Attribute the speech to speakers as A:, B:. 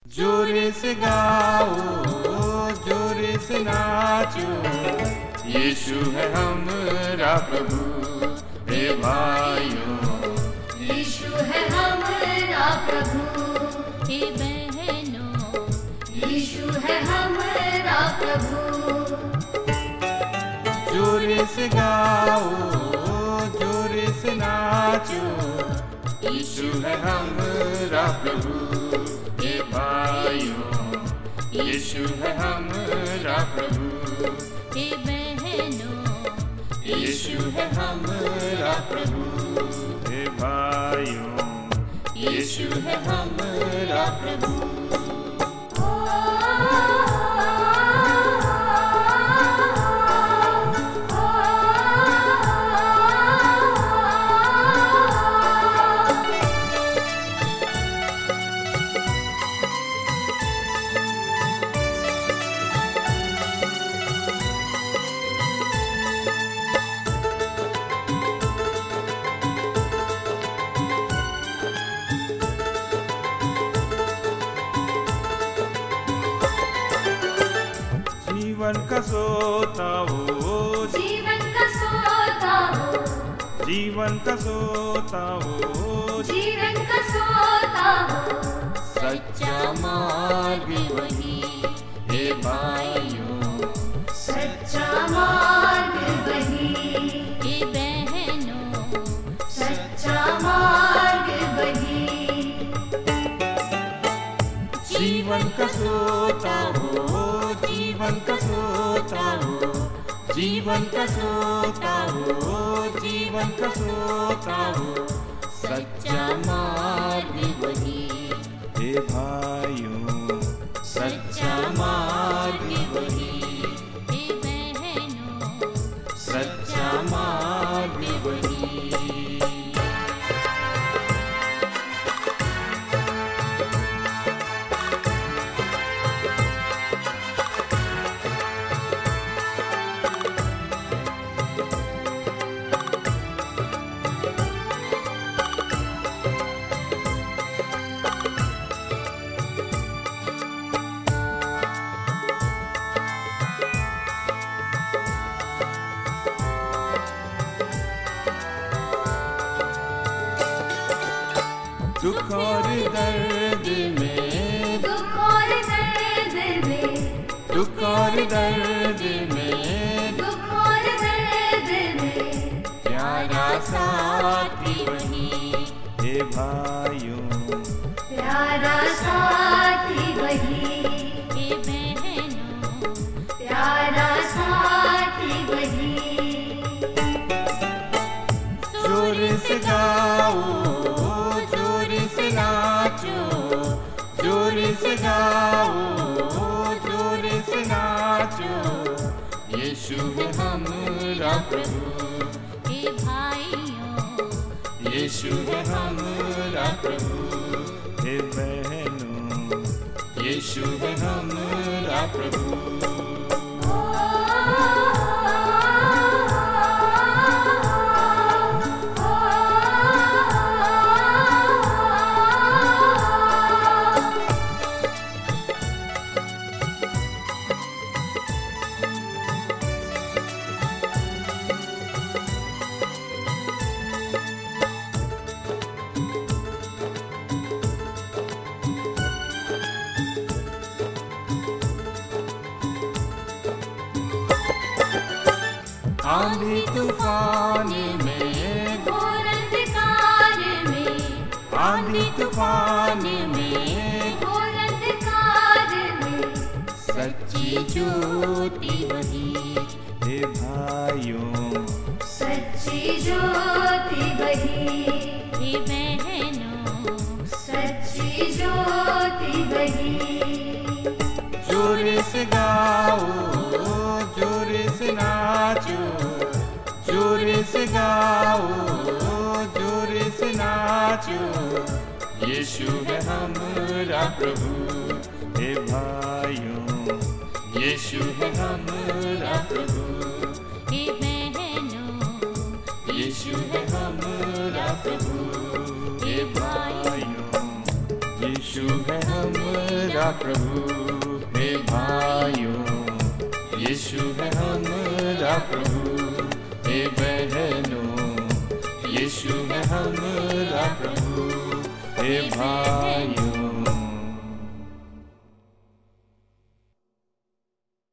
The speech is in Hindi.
A: जोरे से गाओ, जोरे से नाचो, यीशु है हमारा प्रभु। हे भाइयों,
B: यीशु है हमारा प्रभु।
C: हे बहनों,
B: यीशु है हमारा प्रभु।
A: जोरे से गाओ, जोरे से नाचो, यीशु है हमारा प्रभु। हे भाइयों, यीशु है हमारा प्रभु।
C: हे बहनों,
A: यीशु है हमारा प्रभु। हे भाइयों, यीशु है हमारा प्रभु। जीवन का सोता हो,
B: जीवन का सोता हो,
A: जीवन का सोता हो,
B: जीवन का सोता हो,
A: सच्चा मार्ग वही। हे भाइयों,
B: सच्चा मार्ग वही।
C: हे बहनों,
B: सच्चा मार्ग वही।
A: जीवन का सोता हो, जीवन का सोता हो, जीवन का सोता हो, जीवन का सोता हो, सच्चा मार्ग वही। हे भाइयों, सच्चा मार्ग वही।
C: हे बहनों,
A: सच्चा मार्ग वही। दुख और दर्द में,
B: दुख और दर्द में,
A: दुख और दर्द में,
B: दुख और दर्द में,
A: प्यारा साथी वही। हे भाइयों,
B: प्यारा साथी वही।
C: हे बहनों,
B: प्यारा साथी वही।
A: जोर से गाओ, जोर से नाचो, जोर से गाओ, जोर से नाचो, यीशु है हमारा प्रभु।
C: हे भाइयों,
A: यीशु है हमारा प्रभु। हे बहनों, यीशु है हमारा प्रभु। आंधी तूफान में,
B: घोर अंधकार में,
A: आंधी तूफान में,
B: घोर अंधकार में,
A: सच्ची ज्योति वही। हे भाइयों,
B: सच्ची ज्योति वही।
C: हे बहनों,
B: सच्ची ज्योति वही।
A: जोर से गाओ, जोर से नाचो, जोर से गाओ, जोर से नाचो, यीशु है हमारा प्रभु। हे भाइयों, यीशु है हमारा प्रभु।
C: हे बहनों,
A: यीशु है हमारा प्रभु। हे भाइयों, यीशु है हमारा प्रभु। हे भाइयों, यीशु है हमारा प्रभु। हे बहनों, यीशु है हमारा प्रभु। हे भाइयों,